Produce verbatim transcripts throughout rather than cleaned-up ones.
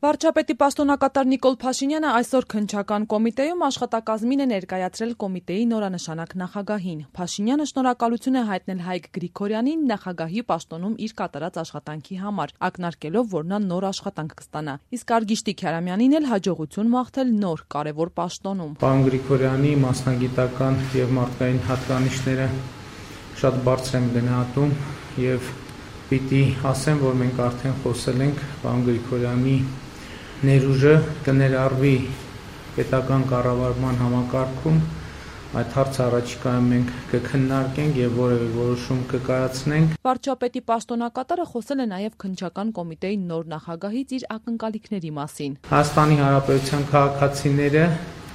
Վարչապետի պաշտոնակատար Նիկոլ Փաշինյանը այսօր քննչական կոմիտեում աշխատակազմին է ներկայացրել կոմիտեի նորանշանակ նախագահին։ Փաշինյանը շնորհակալություն է հայտնել Հայկ Գրիգորյանին նախագահի պաշտոնում իր կատարած աշխատանքի համար, ակնարկելով, որ նա նոր աշխատանք կստանա։ Իսկ Արգիշտի Քյարամյանին էլ հաջողություն մաղթել նոր կարևոր պաշտոնում։ Պարոն Գրիգորյանի մասնագիտական եւ մարդկային հատկանիշները շատ բարձր եմ գնահատում եւ պիտի ասեմ, որ մենք արդեն խոսել ենք պարոն Գրիգորյանի ներուժը կներառվի պետական կառավարման համակարգում, այդ հարցը առաջիկայում մենք կքննարկենք եւ որևէ որոշում կկայացնենք։ Վարչապետի պաշտոնակատարը խոսել է նաեւ քննչական կոմիտեի նոր նախագահից իր ակնկալիքների մասին։ Հայաստանի Հանրապետության քաղաքացիները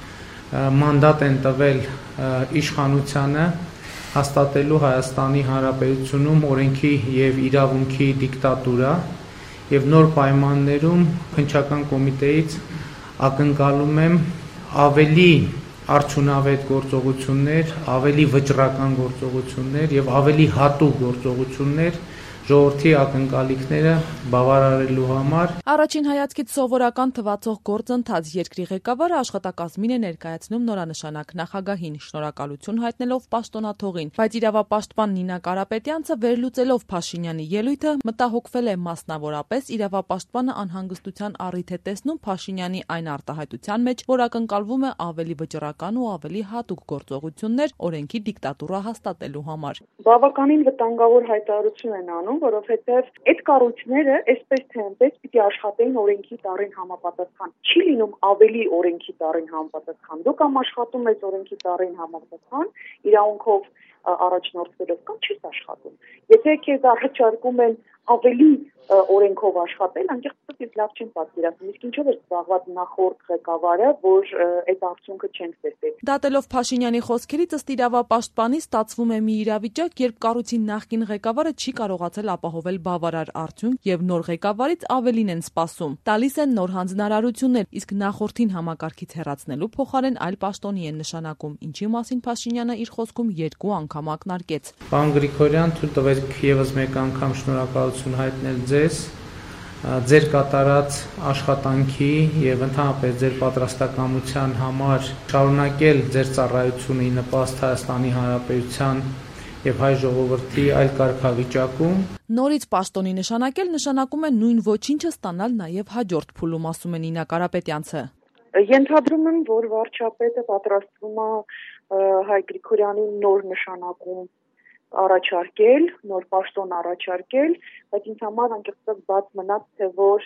մանդատ են տվել իշխանությանը հաստատելու Հայաստանի Հանրապետությունում օրենքի եւ իրավունքի դիկտատուրա եւ նոր պայմաններում քննչական կոմիտեից ակնկալում եմ ավելի արդյունավետ գործողություններ, ավելի վճռական գործողություններ եւ ավելի հատուկ գործողություններ ժողովրդի ակնկալիքները բավարարելու համար։ Առաջին հայացքից սովորական թվացող գործընթաց երկրի ղեկավարը աշխատակազմին է ներկայացնում նորանշանակ նախագահին, շնորհակալություն հայտնելով պաշտոնաթողին, բայց իրավապաշտպան Նինա Կարապետյանցը վերլուծելով Փաշինյանի ելույթը մտահոգվել է մասնավորապես իրավապաշտպանը անհանգստության առիթ է տեսնում Փաշինյանի այն արտահայտության մեջ, որ ակնկալվում է ավելի վճռական ու ավելի հատուկ գործողություններ օրենքի դիկտատուրա հաստատելու համար։ Բավականին վտանգավոր հայտարարություն են անում, որովհետև այդ կառույցները այսպես թե այնպես պիտի աշխատեին օրենքի տառին համապատասխան։ Չի լինում ավելի օրենքի տառին համապատասխան։ Դու կամ աշխատում ես օրենքի տառին համապատասխան, իրավունքով առաջնորդվելով կամ չես աշխատում։ Եթե քեզ առաջարկում են ավելի օրենքով աշխատել, անկեղծ ես լավ չեմ պատկերացնում, իսկ ինչով էր զբաղված նախորդ ղեկավարը, որ այդ արդյունքը չենք տեսել։ Դատելով Փաշինյանի խոսքերից ըստ իրավապաշտպանի ստացվում է մի իրավիճակ, երբ կառույցի նախկին ղեկավարը չի կարողացել ապահովել բավարար արդյունք եւ նոր ղեկավարից ավելին են սպասում։ Տալիս են նոր հանձնարարություններ, իսկ նախորդին համակարգից հեռացնելու փոխարեն այլ պաշտոնի են նշանակում, ինչի մասին Փաշինյանը իր խոսքում երկու անգամ ակնարկեց։ Պարոն Գրիգորյան, թույլ տվեք եւս մեկ անգամ շնորհակալություն հայտնել ձեզ ձեր կատարած աշխատանքի եւ ընդհանրապես ձեր պատրաստակամության համար շարունակել ձեր ծառայությունը ի նպաստ Հայաստանի Հանրապետության եւ հայ ժողովրդի այլ կարգավիճակում։ Նորից պաշտոնի նշանակել նշանակում է նույն ոչինչը ստանալ նաեւ հաջորդ փուլում, ասում է Նինա Կարապետյանցը։ Ենթադրում եմ, որ վարչապետը պատրաստվում է Հայկ Գրիգորյանին նոր նշանակում առաջարկել, նոր պաշտոն առաջարկել, բայց ինձ համար անկեղծ բաց մնաց, թե որ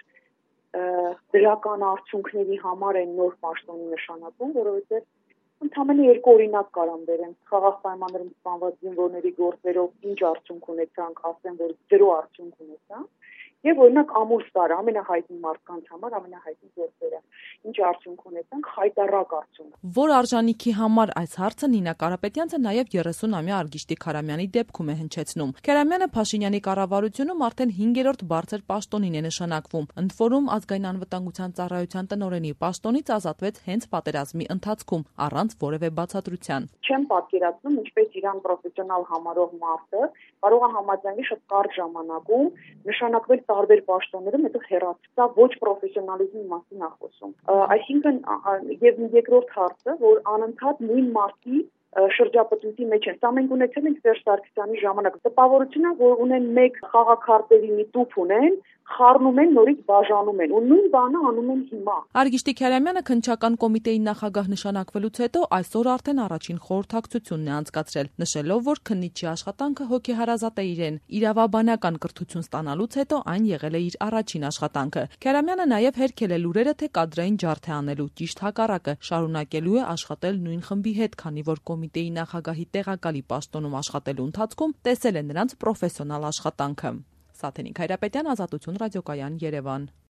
դրական արդյունքների համար են նոր պաշտոնի նշանակում, որովհետև ընդամենը երկու օրինակ կարամ բերեմ։ Խաղաղ պայմաններում սպանված զինվորների գործերով ինչ արդյունք ունեցանք, ասեմ, որ զրո արդյունք ունեցանք, եւ օրինակ Ամուլստարը ամենահայտնի մարդկանց համար ամենահայտնի գործերը։ Ինչ արդյունք ունեցանք, խայտառակ արդյունք։ Որ արժանիքի համար այս հարցը Նինա Կարապետյանցը նաեւ երեսունամյա Արգիշտի Քարամյանի դեպքում է հնչեցնում։ Քարամյանը Փաշինյանի կառավարությունում արդեն հինգերորդ բարձր պաշտոնին է նշանակվում։ Ընդ որում ազգային անվտանգության ծառայության տնօրենի պաշտոնից ազատվեց հենց պատերազմի ընթացքում, առանց որևէ բացատրության։ Չեմ պատկերացնում, ինչպես իրան պրոֆեսիոնալ համարող մարդը կարող է համաձայնի շատ կարճ ժամանակում նշանակվել տարբեր պաշտոններում, հետո հեռացել։ Դա ոչ պրոֆեսիոնալիզմի մասին է խոսում։ Այսինքն եւ երկրորդ հարցը, որ անընդհատ նույն մարդի շրջապտույտի մեջ են։ Սա մենք ունեցել ենք Սերժ Սարգսյանի ժամանակ։ Տպավորությունն է, որ ունեն մեկ խաղաքարտերի մի տուփ ունեն, խառնում են, նորից բաժանում են, ու նույն բանը անում են հիմա։ Արգիշտի Քյարամյանը քննչական կոմիտեի նախագահ նշանակվելուց հետո այսօր արդեն առաջին խորհրդակցությունն է անցկացրել, նշելով, որ քննիչի աշխատանքը հոգեհարազատ է իրեն։ Իրավաբանական կրթություն ստանալուց հետո այն եղել է իր առաջին աշխատանքը։ Քյարամյանը նաև հերքել է լուրերը, թե կադրային ջարդ է անելու, ճիշտ հակառակը, շարունակելու է աշխատել նույն խմբի հետ, քանի որ կոմիտեի նախագահի տեղակալի պաշտոնում աշխատելու ընթացքում տեսել է նրանց պրոֆեսիոնալ աշխատանքը։ Սաթենիկ Հայրապետյան, Ազատություն ռադիոկայան, Երևան։